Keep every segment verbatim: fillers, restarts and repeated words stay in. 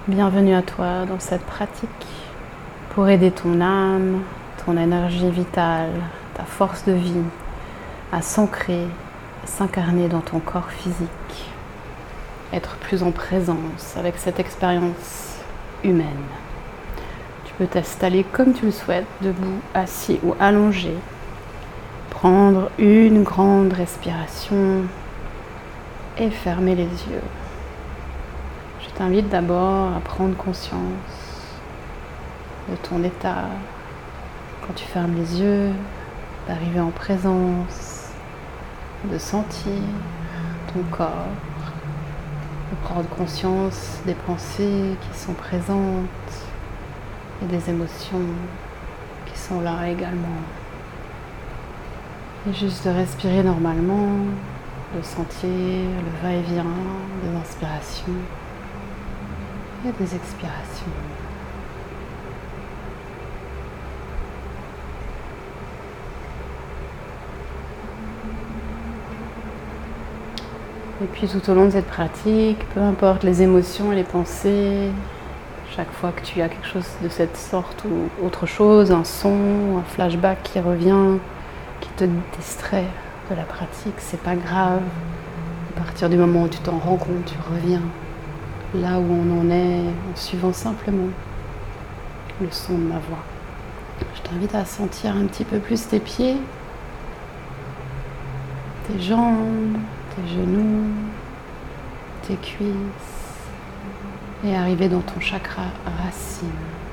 Bienvenue à toi dans cette pratique pour aider ton âme, ton énergie vitale, ta force de vie à s'ancrer et s'incarner dans ton corps physique. Être plus en présence avec cette expérience humaine. Tu peux t'installer comme tu le souhaites, debout, assis ou allongé. Prendre une grande respiration et fermer les yeux. Je t'invite d'abord à prendre conscience de ton état quand tu fermes les yeux, d'arriver en présence, de sentir ton corps, de prendre conscience des pensées qui sont présentes et des émotions qui sont là également. Et juste de respirer normalement, de sentir le va-et-vient des inspirations et des expirations. Et puis tout au long de cette pratique, peu importe les émotions et les pensées, chaque fois que tu as quelque chose de cette sorte ou autre chose, un son, un flashback qui revient, qui te distrait de la pratique, c'est pas grave. À partir du moment où tu t'en rends compte, tu reviens là où on en est en suivant simplement le son de ma voix. Je t'invite à sentir un petit peu plus tes pieds, tes jambes, tes genoux, tes cuisses et arriver dans ton chakra racine.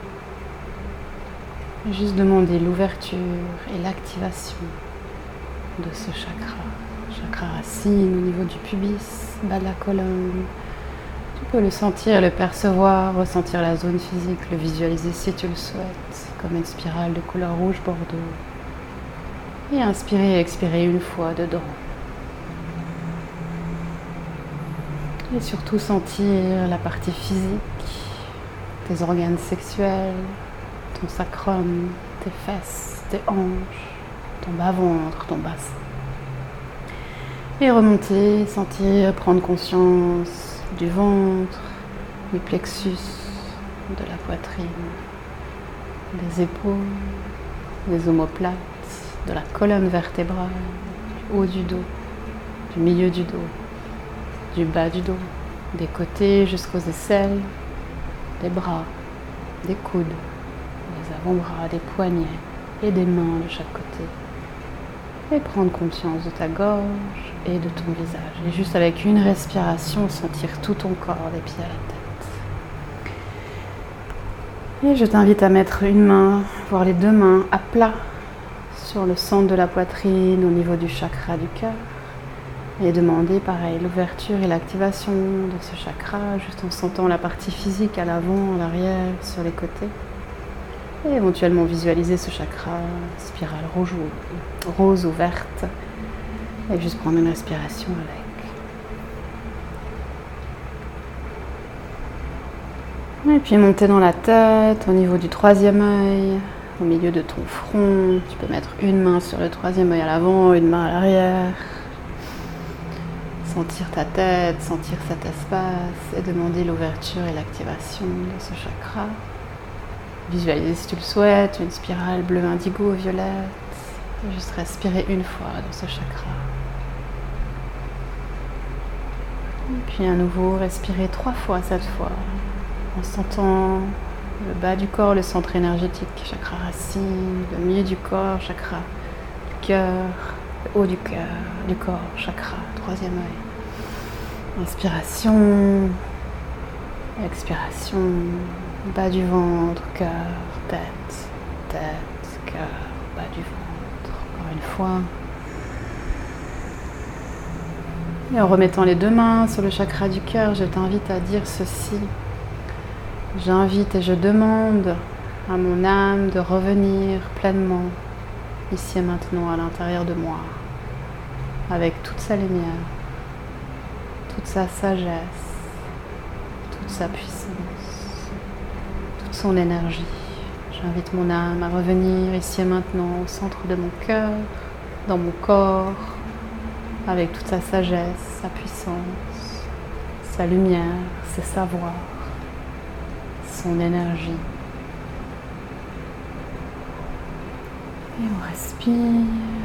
Et juste demander l'ouverture et l'activation de ce chakra. Chakra racine au niveau du pubis, bas de la colonne. Tu peux le sentir, le percevoir, ressentir la zone physique, le visualiser si tu le souhaites, comme une spirale de couleur rouge bordeaux. Et inspirer et expirer une fois dedans. Et surtout sentir la partie physique, tes organes sexuels, ton sacrum, tes fesses, tes hanches, ton bas-ventre, ton bassin. Et remonter, sentir, prendre conscience du ventre, du plexus, de la poitrine, des épaules, des omoplates, de la colonne vertébrale, du haut du dos, du milieu du dos, du bas du dos, des côtés jusqu'aux aisselles, des bras, des coudes, des avant-bras, des poignets et des mains de chaque côté. Et prendre conscience de ta gorge et de ton visage. Et juste avec une respiration, sentir tout ton corps, des pieds à la tête. Et je t'invite à mettre une main, voire les deux mains, à plat sur le centre de la poitrine, au niveau du chakra du cœur. Et demander, pareil, l'ouverture et l'activation de ce chakra, juste en sentant la partie physique à l'avant, à l'arrière, sur les côtés. Et éventuellement visualiser ce chakra, spirale rouge ou, rose ou verte. Et juste prendre une respiration avec. Et puis monter dans la tête, au niveau du troisième œil, au milieu de ton front. Tu peux mettre une main sur le troisième œil à l'avant, une main à l'arrière. Sentir ta tête, sentir cet espace et demander l'ouverture et l'activation de ce chakra. Visualiser si tu le souhaites, une spirale bleu indigo, violette. Et juste respirer une fois dans ce chakra. Et puis à nouveau, respirer trois fois cette fois. En sentant le bas du corps, le centre énergétique, chakra racine, le milieu du corps, chakra du cœur, le haut du cœur, du corps, chakra, troisième œil. Inspiration, expiration. Bas du ventre, cœur, tête, tête, cœur, bas du ventre. Encore une fois. Et en remettant les deux mains sur le chakra du cœur, je t'invite à dire ceci. J'invite et je demande à mon âme de revenir pleinement, ici et maintenant, à l'intérieur de moi, avec toute sa lumière, toute sa sagesse, toute sa puissance. Son énergie. J'invite mon âme à revenir ici et maintenant au centre de mon cœur, dans mon corps, avec toute sa sagesse, sa puissance, sa lumière, ses savoirs. son énergie. Et on respire.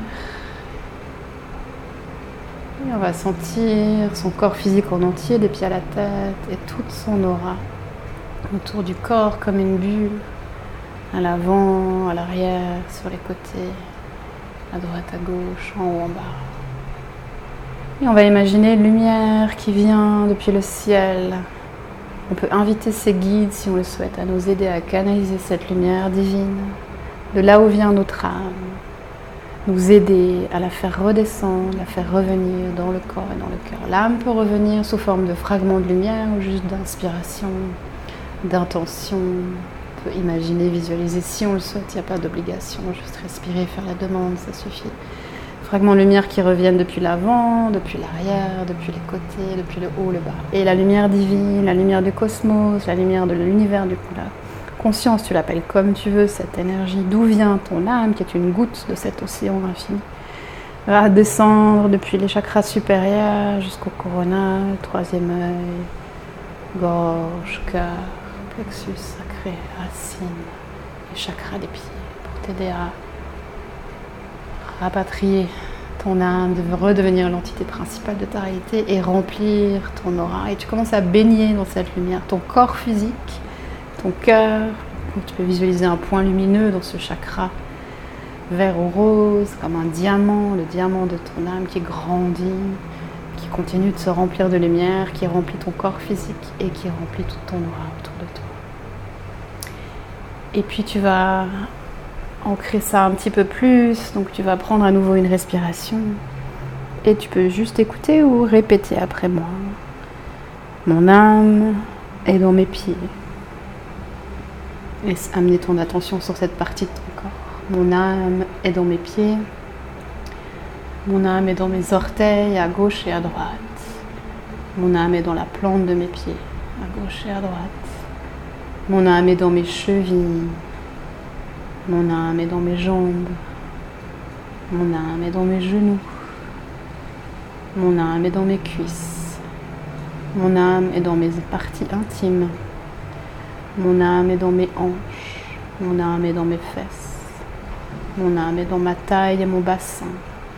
Et on va sentir son corps physique en entier, des pieds à la tête et toute son aura autour du corps comme une bulle, à l'avant, à l'arrière, sur les côtés, à droite, à gauche, en haut, en bas. Et on va imaginer une lumière qui vient depuis le ciel. On peut inviter ses guides, si on le souhaite, à nous aider à canaliser cette lumière divine, de là où vient notre âme, nous aider à la faire redescendre, la faire revenir dans le corps et dans le cœur. L'âme peut revenir sous forme de fragments de lumière ou juste d'inspiration, d'intention. On peut imaginer, visualiser si on le souhaite, il n'y a pas d'obligation, juste respirer, faire la demande, ça suffit. Fragments de lumière qui reviennent depuis l'avant, depuis l'arrière, depuis les côtés, depuis le haut, le bas. Et la lumière divine, la lumière du cosmos, la lumière de l'univers du couleur. Conscience, tu l'appelles comme tu veux, cette énergie, d'où vient ton âme, qui est une goutte de cet océan infini, va descendre depuis les chakras supérieurs jusqu'au corona, troisième œil, gorge, cœur, plexus sacré, racine, et chakras des pieds, pour t'aider à rapatrier ton âme, de redevenir l'entité principale de ta réalité et remplir ton aura. Et tu commences à baigner dans cette lumière, ton corps physique, ton cœur. Tu peux visualiser un point lumineux dans ce chakra vert ou rose, comme un diamant, le diamant de ton âme qui grandit, qui continue de se remplir de lumière, qui remplit ton corps physique et qui remplit toute ton aura autour de toi. Et puis tu vas ancrer ça un petit peu plus, donc tu vas prendre à nouveau une respiration et tu peux juste écouter ou répéter après moi. Mon âme est dans mes pieds. Et amener ton attention sur cette partie de ton corps. Mon âme est dans mes pieds. Mon âme est dans mes orteils, à gauche et à droite. Mon âme est dans la plante de mes pieds, à gauche et à droite. Mon âme est dans mes chevilles. Mon âme est dans mes jambes. Mon âme est dans mes genoux. Mon âme est dans mes cuisses. Mon âme est dans mes parties intimes. Mon âme est dans mes hanches. Mon âme est dans mes fesses. Mon âme est dans ma taille et mon bassin.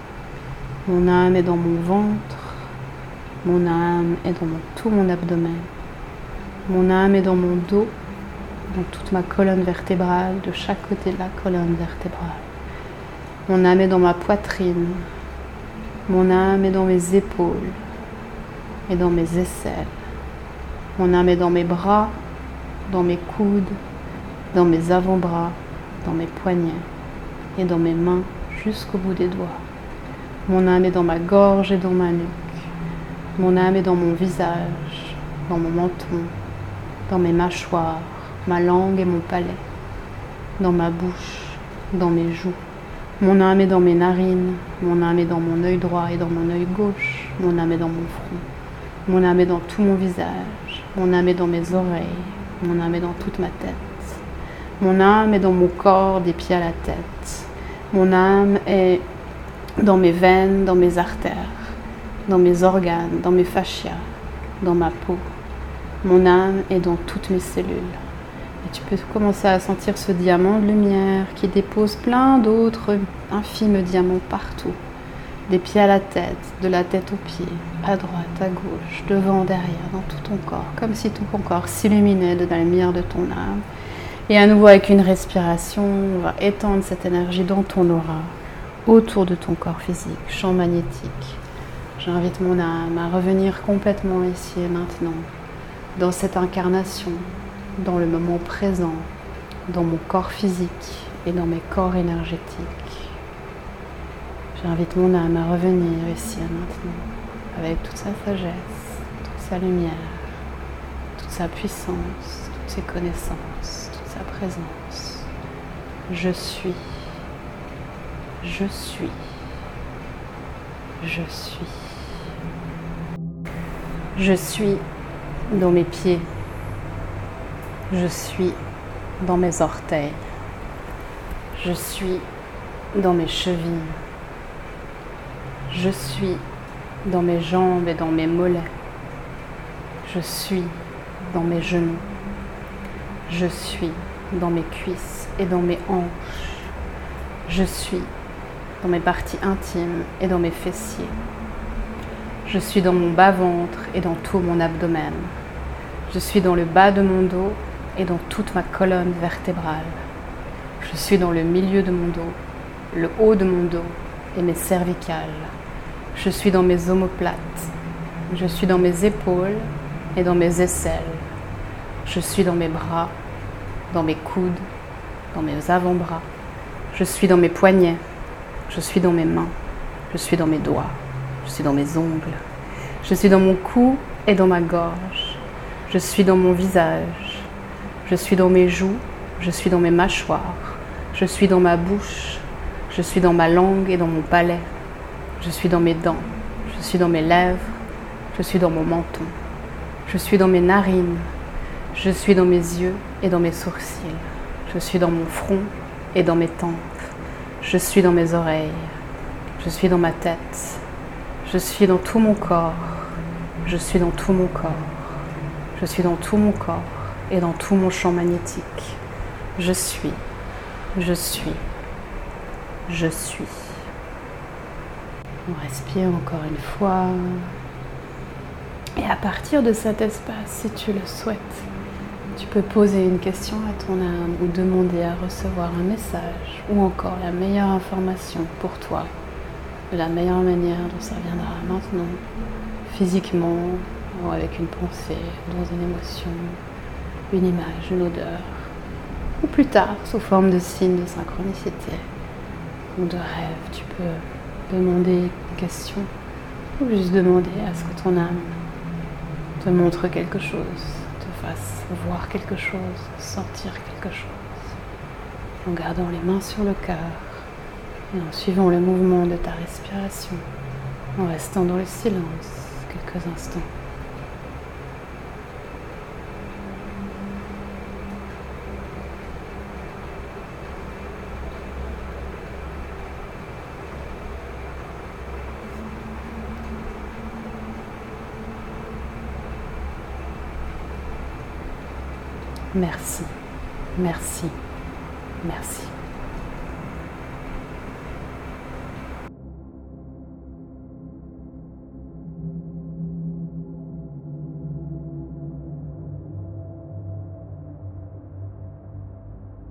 Mon âme est dans mon ventre. Mon âme est dans mon, tout mon abdomen. Mon âme est dans mon dos, dans toute ma colonne vertébrale, de chaque côté de la colonne vertébrale. Mon âme est dans ma poitrine. Mon âme est dans mes épaules et dans mes aisselles. Mon âme est dans mes bras, dans mes coudes, dans mes avant-bras, dans mes poignets et dans mes mains jusqu'au bout des doigts. Mon âme est dans ma gorge et dans ma nuque. Mon âme est dans mon visage, dans mon menton, dans mes mâchoires, ma langue et mon palais, dans ma bouche, dans mes joues. Mon âme est dans mes narines, mon âme est dans mon œil droit et dans mon œil gauche, mon âme est dans mon front, mon âme est dans tout mon visage, mon âme est dans mes oreilles, mon âme est dans toute ma tête. Mon âme est dans mon corps, des pieds à la tête. Mon âme est dans mes veines, dans mes artères, dans mes organes, dans mes fascias, dans ma peau. Mon âme est dans toutes mes cellules. Et tu peux commencer à sentir ce diamant de lumière qui dépose plein d'autres infimes diamants partout. Des pieds à la tête, de la tête aux pieds, à droite, à gauche, devant, derrière, dans tout ton corps. Comme si tout ton corps s'illuminait de la lumière de ton âme. Et à nouveau avec une respiration, on va étendre cette énergie dans ton aura, autour de ton corps physique, champ magnétique. J'invite mon âme à revenir complètement ici et maintenant, dans cette incarnation, dans le moment présent, dans mon corps physique et dans mes corps énergétiques. J'invite mon âme à revenir ici et maintenant, avec toute sa sagesse, toute sa lumière, toute sa puissance, toutes ses connaissances, toute sa présence. Je suis, je suis, je suis. Je suis dans mes pieds. Je suis dans mes orteils. Je suis dans mes chevilles. Je suis dans mes jambes et dans mes mollets. Je suis dans mes genoux. Je suis dans mes cuisses et dans mes hanches. Je suis dans mes parties intimes et dans mes fessiers. Je suis dans mon bas-ventre et dans tout mon abdomen. Je suis dans le bas de mon dos et dans toute ma colonne vertébrale. Je suis dans le milieu de mon dos, le haut de mon dos et mes cervicales. Je suis dans mes omoplates. Je suis dans mes épaules et dans mes aisselles. Je suis dans mes bras, dans mes coudes, dans mes avant-bras. Je suis dans mes poignets. Je suis dans mes mains. Je suis dans mes doigts. Je suis dans mes ongles. Je suis dans mon cou et dans ma gorge. Je suis dans mon visage. Je suis dans mes joues. Je suis dans mes mâchoires. Je suis dans ma bouche. Je suis dans ma langue et dans mon palais. Je suis dans mes dents. Je suis dans mes lèvres. Je suis dans mon menton. Je suis dans mes narines. Je suis dans mes yeux et dans mes sourcils. Je suis dans mon front et dans mes tempes. Je suis dans mes oreilles. Je suis dans ma tête. Je suis dans tout mon corps. Je suis dans tout mon corps. Je suis dans tout mon corps et dans tout mon champ magnétique. Je suis. Je suis. Je suis. On respire encore une fois. Et à partir de cet espace, si tu le souhaites, tu peux poser une question à ton âme ou demander à recevoir un message ou encore la meilleure information pour toi, de la meilleure manière dont ça viendra maintenant, physiquement ou avec une pensée, dans une émotion, une image, une odeur, ou plus tard sous forme de signe de synchronicité ou de rêve. Tu peux demander une question ou juste demander à ce que ton âme te montre quelque chose, te fasse voir quelque chose, sentir quelque chose, en gardant les mains sur le cœur et en suivant le mouvement de ta respiration, en restant dans le silence quelques instants. Merci, merci, merci.